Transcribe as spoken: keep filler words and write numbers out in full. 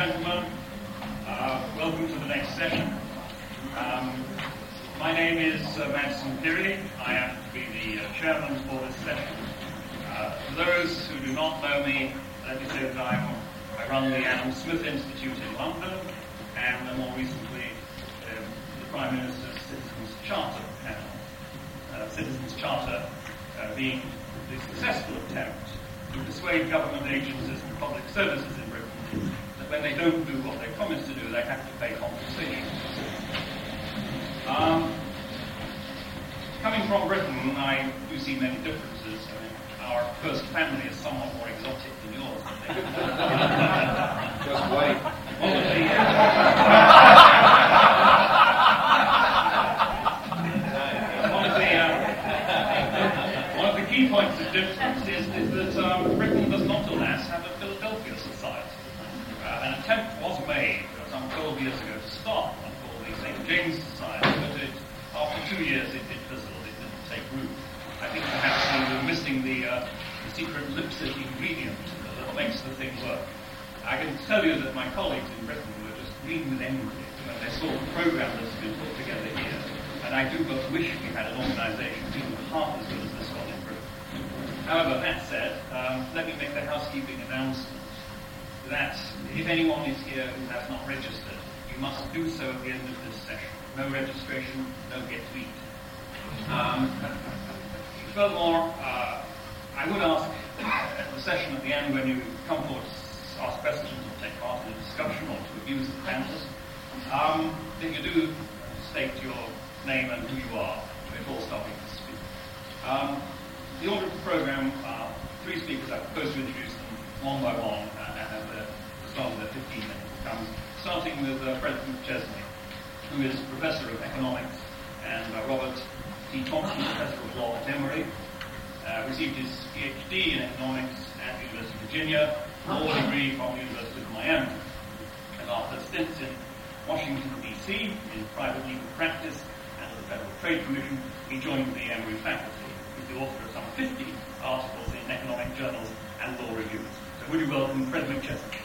gentlemen, uh, welcome to the next session. Um, my name is uh, Madsen Pirie. I am to be the uh, chairman for this session. Uh, for those who do not know me, let me say that I'm, I run the Adam Smith Institute in London, and uh, more recently um, the Prime Minister's Citizens Charter panel. Uh, Citizens Charter uh, being the successful attempt to persuade government agencies and public services in Britain that when they don't do what they promise to do, they have to pay compensation. Um, coming from Britain, I do see many differences. I mean, our first family is somewhat more exotic than yours, I think. Just wait. One of the, one of the, uh, one of the key points of difference is, is that um, Britain does not, alas, have a Philadelphia society. Uh, an attempt was made some twelve years ago to start one called the Saint James Society, but it, after two years it, it fizzled, it didn't take root. I think perhaps we were missing the, uh, the secret lipstick ingredient that makes the thing work. I can tell you that my colleagues in Britain were just green with envy when they saw the program that's been put together here, and I do but wish we had an organisation even half as good as this one in Britain. However, that said, um, let me make the housekeeping announcement that if anyone is here who has not registered, you must do so at the end of this session. No registration, no get to eat. Um, furthermore, uh, I would ask at the session at the end, when you come forward to ask questions or take part in the discussion or to abuse the panelists, um, that you do state your name and who you are before starting to speak. Um, the order of the programme, uh, three speakers, I propose to introduce them one by one uh, at the start of the fifteen minutes comes, starting with uh, Fred McChesney, who is Professor of Economics, and uh, Robert T. Thompson, Professor of Law at Emory, uh, received his PhD in Economics at the University of Virginia, law degree from the University of Miami, and after stints in Washington, D C, in private legal practice and at the Federal Trade Commission, he joined the Emory faculty. He's the author of some fifty articles in economic journals and law reviews. So would you welcome Fred McChesney?